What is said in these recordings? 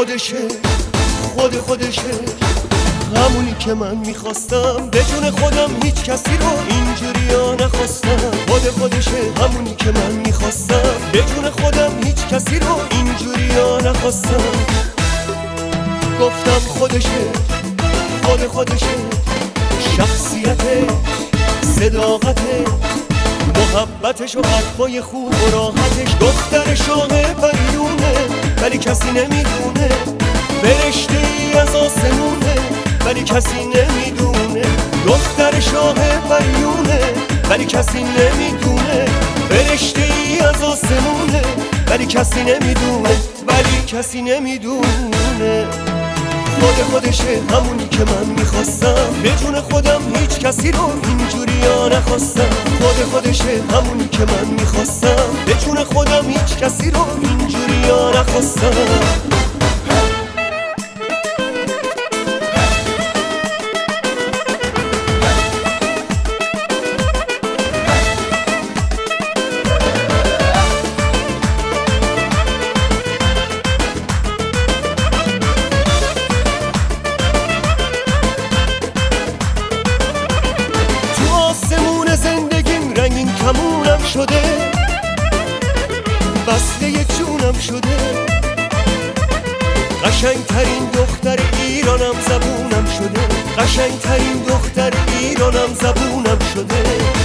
خودشه، خودشه همونی که من میخواستم. به جون خودم هیچ کسی رو اینجوریا نخواستم. خودشه همونی که من میخواستم. به جون خودم هیچ کسی رو اینجوریا نخواستم. گفتم خودشه، خودشه شخصیته، صداقته، محبتش و حرفای خوب و راحتش. دختر شاه پریونه ولی کسی نمیدونه. فرشته ای از آسمونه ولی کسی نمیدونه. دختر شاه پریونه ولی کسی نمیدونه. فرشته ای از آسمونه ولی کسی نمیدونه. خودشه همونی که من میخواستم. به جون خودم هیچ کسی رو اینجوریا نخواستم. خودشه همونی که من میخواستم. به جون خودم هیچ کسی رو اینجوریا نخواستم. کمونم شده، بسته جونم شده. قشنگترین دختر ایرانم زبونم شده. قشنگترین دختر ایرانم زبونم شده.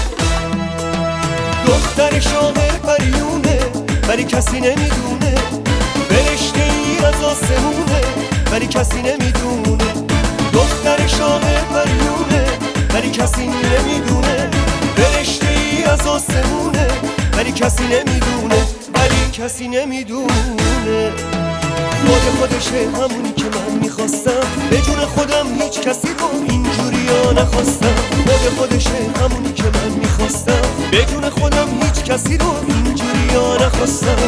دختر شاه پریونه ولی کسی نمیدونه. فرشته ای از آسمونه ولی کسی نمیدونه. دختر شاه پریونه ولی کسی نمیدونه. فرشته ای از آسمونه ولی کسی نمیدونه. خودشه همونی که من میخواستم. به جون خودم هیچ کسی رو اینجوریا نخواستم. خودشه همونی که من میخواستم. به جون خودم هیچ کسی رو اینجوریا نخواستم.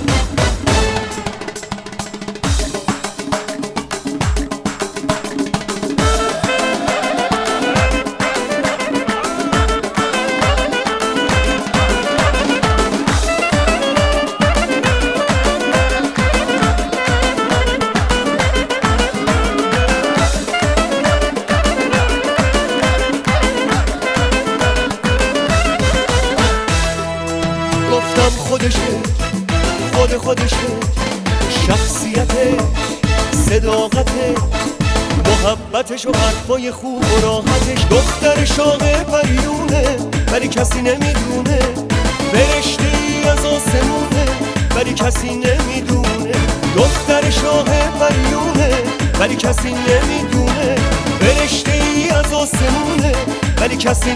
خودشه شخصیته، صداقته، محبتش و حرفای خوب و راحتش. دختر شاه پریونه ولی کسی نمیدونه. فرشته ای از آسمونه ولی کسی نمیدونه. دختر شاه پریونه ولی کسی نمیدونه. فرشته ای از آسمونه ولی کسی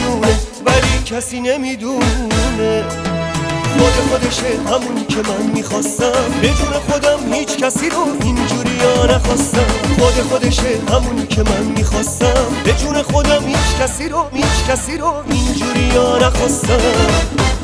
نمیدونه. خودشه همونی که من میخواستم. به جون خودم هیچ کسی رو اینجوریا نخواستم. خودشه همونی که من میخواستم. به جون خودم هیچ کسی رو اینجوریا نخواستم.